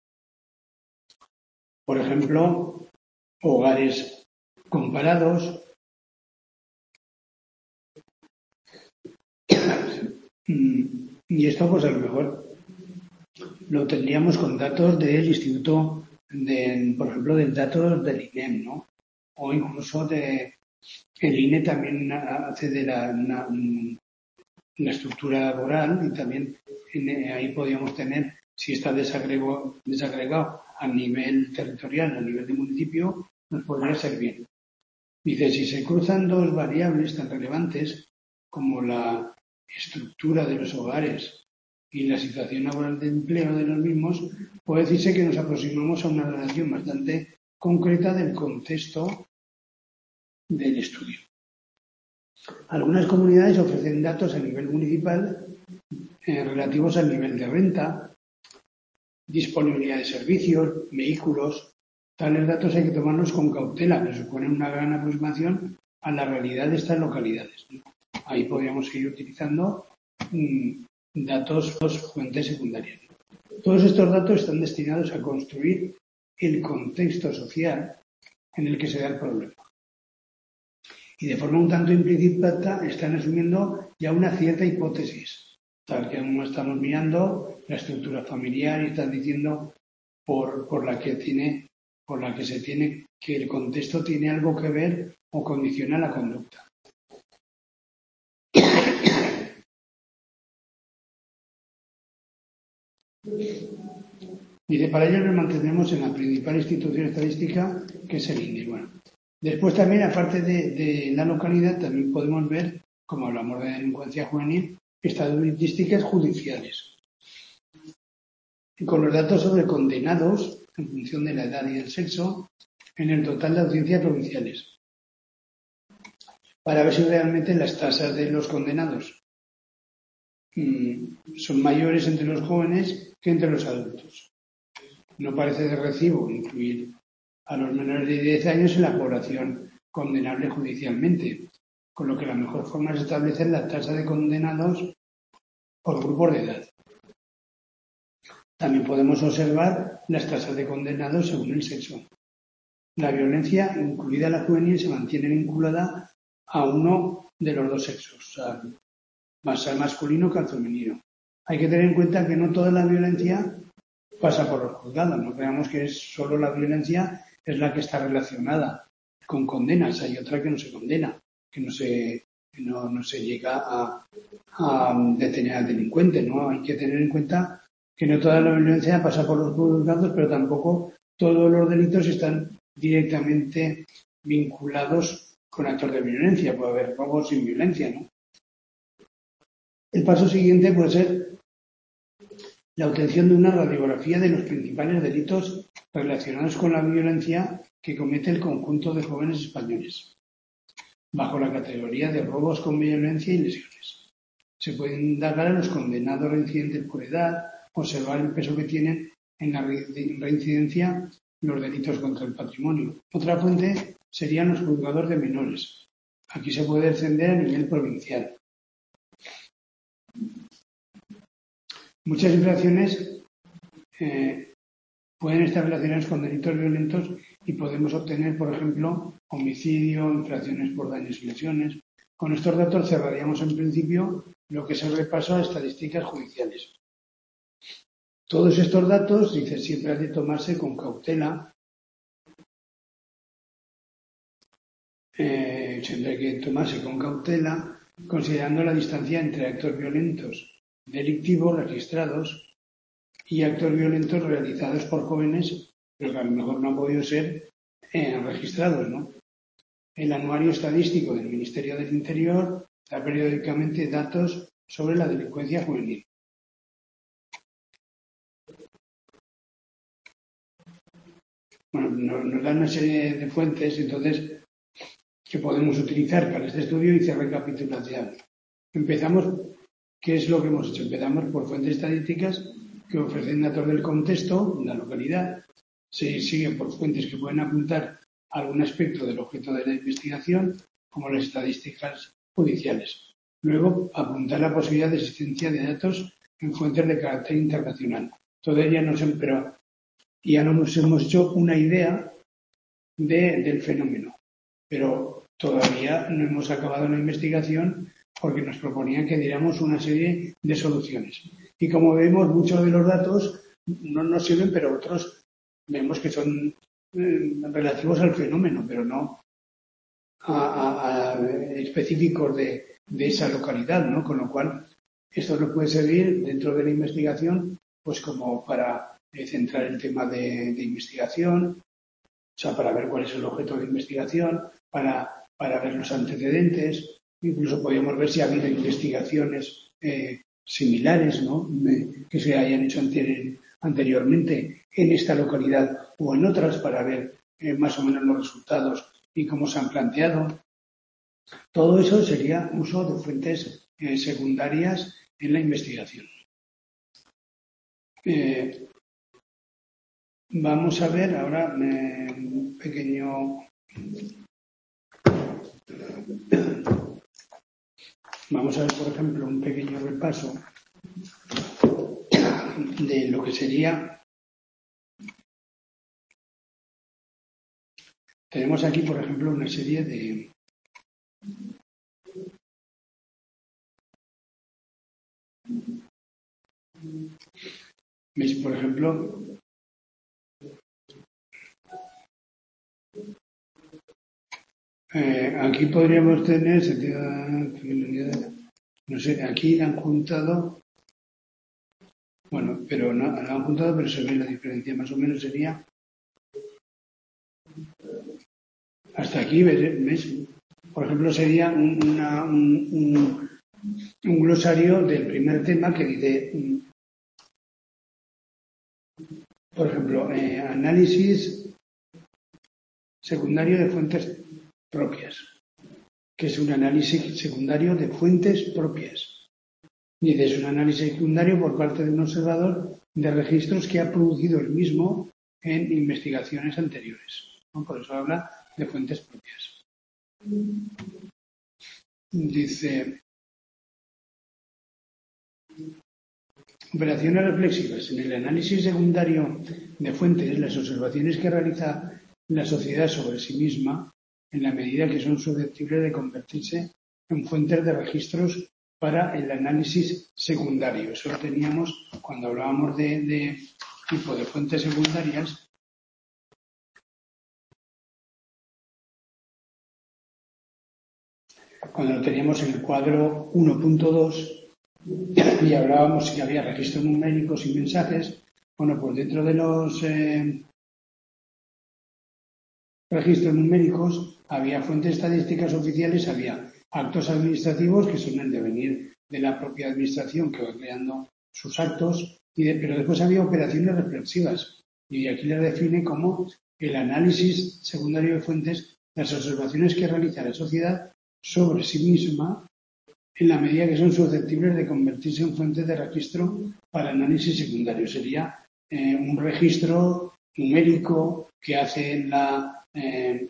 Por ejemplo, hogares comparados, y esto pues a lo mejor lo tendríamos con datos del Instituto, de, por ejemplo, del datos del I N E M, ¿no? O incluso de el I N E también hace de la, una, la estructura laboral y también en, ahí podríamos tener, si está desagregado, desagregado a nivel territorial, a nivel de municipio, nos podría servir. Dice, si se cruzan dos variables tan relevantes como la estructura de los hogares y la situación laboral de empleo de los mismos, puede decirse que nos aproximamos a una relación bastante concreta del contexto del estudio. Algunas comunidades ofrecen datos a nivel municipal eh, relativos al nivel de renta, disponibilidad de servicios, vehículos. Tales datos hay que tomarlos con cautela, que suponen una gran aproximación a la realidad de estas localidades. Ahí podríamos seguir utilizando mmm, datos, fuentes secundarias. Todos estos datos están destinados a construir el contexto social en el que se da el problema. Y de forma un tanto implícita están asumiendo ya una cierta hipótesis, tal que como estamos mirando la estructura familiar y están diciendo por, por la que tiene, por la que se tiene que el contexto tiene algo que ver o condiciona la conducta. Dice, para ello nos mantendremos en la principal institución estadística, que es el INDE. Bueno, después también, aparte de, de la localidad, también podemos ver, como hablamos de delincuencia juvenil, estadísticas judiciales. Y con los datos sobre condenados, en función de la edad y el sexo, en el total de audiencias provinciales, para ver si realmente las tasas de los condenados mmm, son mayores entre los jóvenes que entre los adultos. No parece de recibo incluir a los menores de diez años en la población condenable judicialmente, con lo que la mejor forma es establecer la tasa de condenados por grupos de edad. También podemos observar las tasas de condenados según el sexo. La violencia, incluida la juvenil, se mantiene vinculada a uno de los dos sexos, al, más al masculino que al femenino. Hay que tener en cuenta que no toda la violencia pasa por los juzgados. No creamos que es solo la violencia es la que está relacionada con condenas. Hay otra que no se condena, que no se, que no, no se llega a, a detener al delincuente, ¿no? Hay que tener en cuenta que no toda la violencia pasa por los juzgados, pero tampoco todos los delitos están directamente vinculados con actos de violencia. Puede haber robos sin violencia, ¿no? El paso siguiente puede ser la obtención de una radiografía de los principales delitos relacionados con la violencia que comete el conjunto de jóvenes españoles, bajo la categoría de robos con violencia y lesiones. Se puede indagar a los condenados reincidentes por edad, observar el peso que tienen en la reincidencia los delitos contra el patrimonio. Otra fuente serían los juzgados de menores. Aquí se puede descender a nivel provincial. Muchas infracciones eh, pueden estar relacionadas con delitos violentos y podemos obtener, por ejemplo, homicidio, infracciones por daños y lesiones. Con estos datos cerraríamos en principio lo que es el repaso a estadísticas judiciales. Todos estos datos, dice, siempre hay de tomarse con cautela. Eh, siempre hay que tomarse con cautela, considerando la distancia entre actos violentos delictivos registrados y actos violentos realizados por jóvenes, pero que a lo mejor no han podido ser eh, registrados, ¿no? El anuario estadístico del Ministerio del Interior da periódicamente datos sobre la delincuencia juvenil. Bueno, nos, nos dan una serie de fuentes, entonces, que podemos utilizar para este estudio y hacer recapitulación. Empezamos, ¿qué es lo que hemos hecho? Empezamos por fuentes estadísticas que ofrecen datos del contexto, la localidad. Se siguen por fuentes que pueden apuntar a algún aspecto del objeto de la investigación, como las estadísticas judiciales. Luego, apuntar la posibilidad de existencia de datos en fuentes de carácter internacional. Todavía no se, pero ya nos hemos hecho una idea de, del fenómeno, pero todavía no hemos acabado la investigación porque nos proponían que diéramos una serie de soluciones. Y como vemos, muchos de los datos no nos sirven, pero otros vemos que son eh, relativos al fenómeno, pero no a, a, a específicos de, de esa localidad, ¿no? Con lo cual, esto nos puede servir dentro de la investigación, pues como para eh, centrar el tema de, de investigación, o sea, para ver cuál es el objeto de investigación, para, para ver los antecedentes. Incluso podríamos ver si ha habido investigaciones eh, similares, ¿no? Eh, que se hayan hecho anterior, anteriormente en esta localidad o en otras para ver eh, más o menos los resultados y cómo se han planteado. Todo eso sería uso de fuentes eh, secundarias en la investigación. Eh, vamos a ver ahora eh, un pequeño... Vamos a ver, por ejemplo, un pequeño repaso de lo que sería. Tenemos aquí, por ejemplo, una serie de ¿veis? Por ejemplo, eh, aquí podríamos tener sentido, no sé, aquí han juntado Bueno, pero no, no han juntado, pero se ve la diferencia. Más o menos sería hasta aquí, ¿ves? Por ejemplo, sería un, una, un, un, un glosario del primer tema que dice, por ejemplo, eh, análisis secundario de fuentes propias, que es un análisis secundario de fuentes propias. Dice, es un análisis secundario por parte de un observador de registros que ha producido el mismo en investigaciones anteriores, ¿no? Por eso habla de fuentes propias. Dice, operaciones reflexivas. En el análisis secundario de fuentes, las observaciones que realiza la sociedad sobre sí misma, en la medida que son susceptibles de convertirse en fuentes de registros para el análisis secundario. Eso lo teníamos cuando hablábamos de, de tipo de fuentes secundarias. Cuando lo teníamos en el cuadro uno punto dos y hablábamos que había registros numéricos y mensajes. Bueno, pues dentro de los eh, registros numéricos había fuentes estadísticas oficiales, había actos administrativos, que son el devenir de la propia administración que va creando sus actos, y de, pero después había operaciones reflexivas. Y aquí les define como el análisis secundario de fuentes, las observaciones que realiza la sociedad sobre sí misma, en la medida que son susceptibles de convertirse en fuentes de registro para análisis secundario. Sería eh, un registro numérico que hace la eh,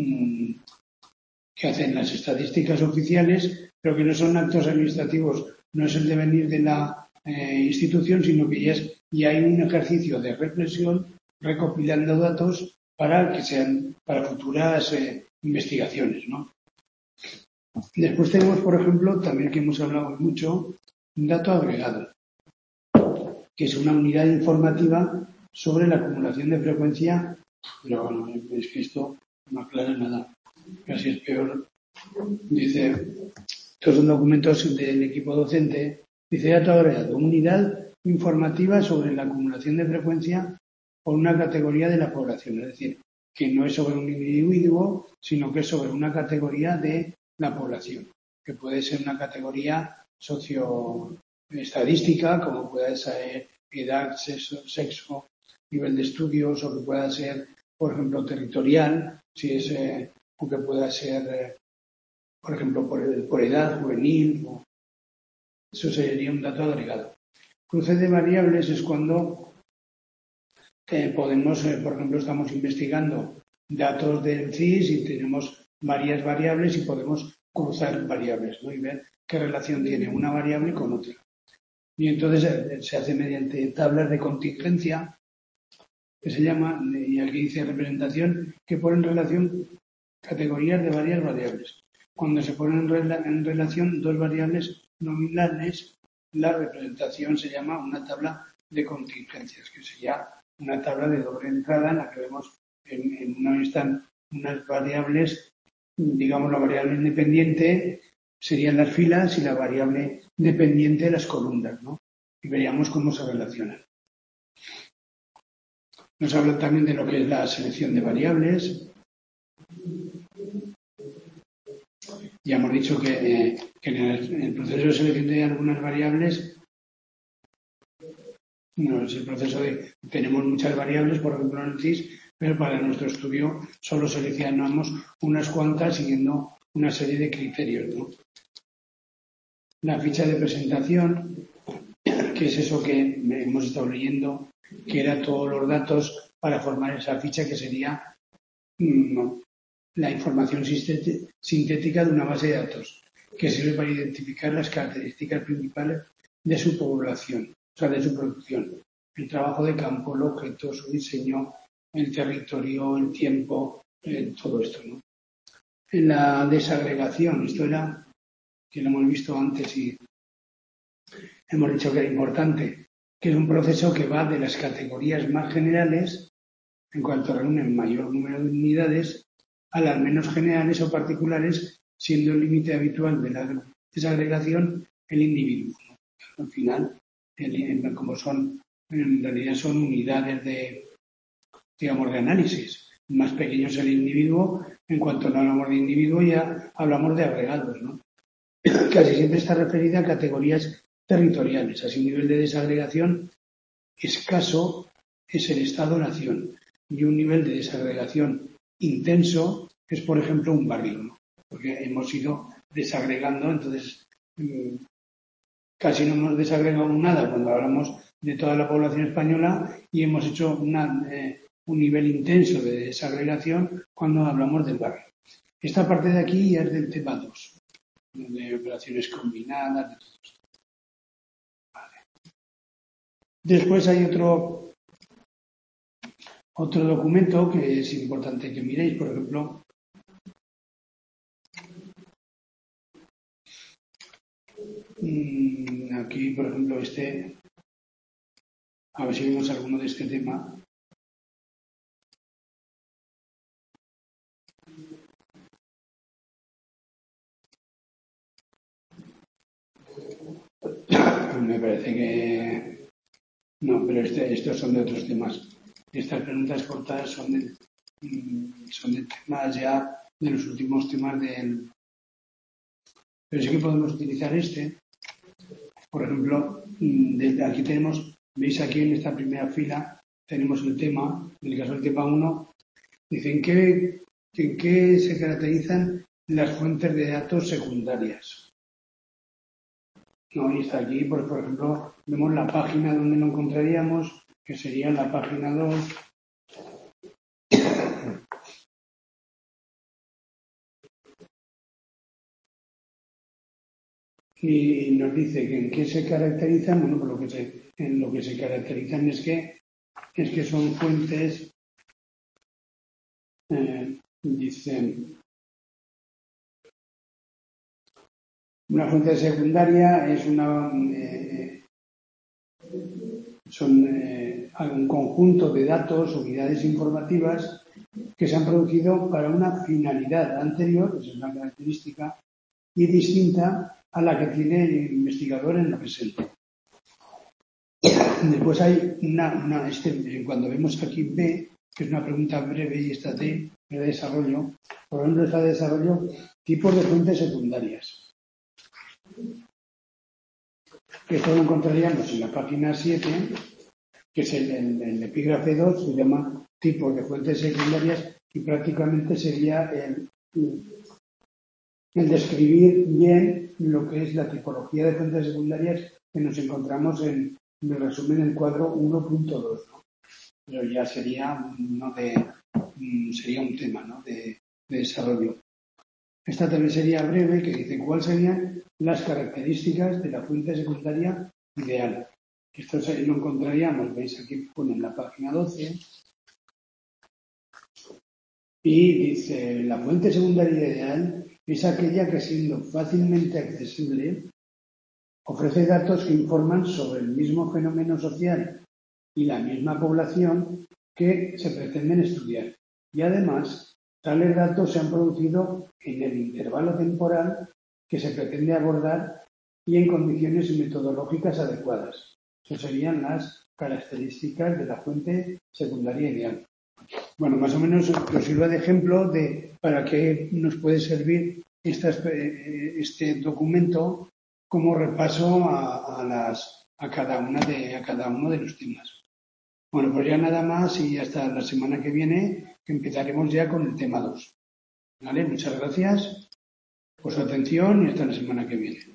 que hacen las estadísticas oficiales, pero que no son actos administrativos, no es el devenir de la eh, institución, sino que ya, es, ya hay un ejercicio de reflexión recopilando datos para que sean para futuras eh, investigaciones, ¿no? Después tenemos, por ejemplo, también que hemos hablado mucho, un dato agregado, que es una unidad informativa sobre la acumulación de frecuencia, pero bueno, es que esto no aclara nada, casi es peor. Dice, estos son documentos del equipo docente, dice dato agregado, unidad informativa sobre la acumulación de frecuencia por una categoría de la población, es decir, que no es sobre un individuo, sino que es sobre una categoría de la población, que puede ser una categoría socioestadística, como puede ser edad, sexo, sexo, nivel de estudios, o que pueda ser, por ejemplo, territorial, si es, eh, o que pueda ser, eh, por ejemplo, por, por edad juvenil. O, eso sería un dato agregado. Cruce de variables es cuando eh, podemos, eh, por ejemplo, estamos investigando datos del C I S y tenemos varias variables y podemos cruzar variables, ¿no? Y ver qué relación tiene una variable con otra. Y entonces eh, se hace mediante tablas de contingencia, que se llama, y aquí dice representación, que pone en relación categorías de varias variables. Cuando se ponen en, rela en relación dos variables nominales, la representación se llama una tabla de contingencias, que sería una tabla de doble entrada en la que vemos en, en una están unas variables, digamos la variable independiente serían las filas y la variable dependiente las columnas, ¿no? Y veríamos cómo se relacionan. Nos habla también de lo que es la selección de variables. Ya hemos dicho que, eh, que en, el, en el proceso de selección de algunas variables, no es el proceso de, tenemos muchas variables, por ejemplo en el C I S, pero para nuestro estudio solo seleccionamos unas cuantas siguiendo una serie de criterios, ¿no? La ficha de presentación, que es eso que hemos estado leyendo, que era todos los datos para formar esa ficha, que sería no, la información sintética de una base de datos, que sirve para identificar las características principales de su población, o sea, de su producción. El trabajo de campo, el objeto, su diseño, el territorio, el tiempo, eh, todo esto, ¿no? En la desagregación, esto era, que lo hemos visto antes y hemos dicho que era importante, que es un proceso que va de las categorías más generales, en cuanto reúnen mayor número de unidades, a las menos generales o particulares, siendo el límite habitual de la desagregación el individuo, ¿no? Al final, el, como son, en realidad son unidades de, digamos, de análisis. Más pequeño es el individuo, en cuanto no hablamos de individuo ya hablamos de agregados, ¿no? Casi siempre está referida a categorías territoriales. Así, un nivel de desagregación escaso es el estado-nación y un nivel de desagregación intenso es, por ejemplo, un barrio, ¿no? Porque hemos ido desagregando, entonces mmm, casi no hemos desagregado nada cuando hablamos de toda la población española y hemos hecho una, eh, un nivel intenso de desagregación cuando hablamos del barrio. Esta parte de aquí ya es del tema dos, de operaciones combinadas, de todo esto. Vale. Después hay otro, otro documento que es importante que miréis, por ejemplo, aquí, por ejemplo, este, a ver si vemos alguno de este tema. Me parece que no, pero este, estos son de otros temas. Estas preguntas cortas son de, son de temas ya de los últimos temas del. Pero sí que podemos utilizar este. Por ejemplo, desde aquí tenemos, veis aquí en esta primera fila, tenemos el tema, en el caso del tema uno, dicen que en qué se caracterizan las fuentes de datos secundarias. No, y está aquí, pues, por ejemplo, vemos la página donde lo encontraríamos, que sería la página dos. Y nos dice que en qué se caracterizan, bueno, pues lo que se, en lo que se caracterizan es que, es que son fuentes, eh, dicen, una fuente secundaria es una, eh, son eh, un conjunto de datos, unidades informativas que se han producido para una finalidad anterior, esa es una característica, y distinta a la que tiene el investigador en el presente. Después hay una, una este, cuando vemos aquí B, que es una pregunta breve, y esta D, de desarrollo, por ejemplo, esta de desarrollo, tipos de fuentes secundarias. Esto lo encontraríamos en la página siete, que es el, el, el epígrafe dos, se llama tipos de fuentes secundarias, y prácticamente sería el, el describir bien lo que es la tipología de fuentes secundarias que nos encontramos en, en el resumen del cuadro uno punto dos, ¿no? Pero ya sería, ¿no? de, sería un tema, ¿no? de, de desarrollo. Esta también sería breve, que dice cuáles serían las características de la fuente secundaria ideal. Esto lo encontraríamos, veis aquí pone en la página doce, y dice, la fuente secundaria ideal es aquella que, siendo fácilmente accesible, ofrece datos que informan sobre el mismo fenómeno social y la misma población que se pretenden estudiar. Y además, tales datos se han producido en el intervalo temporal que se pretende abordar y en condiciones metodológicas adecuadas. Esas serían las características de la fuente secundaria ideal. Bueno, más o menos os sirva de ejemplo de para qué nos puede servir esta, este documento como repaso a, a, las, a, cada una de, a cada uno de los temas. Bueno, pues ya nada más y hasta la semana que viene, que empezaremos ya con el tema dos. ¿Vale? Muchas gracias por su atención y hasta la semana que viene.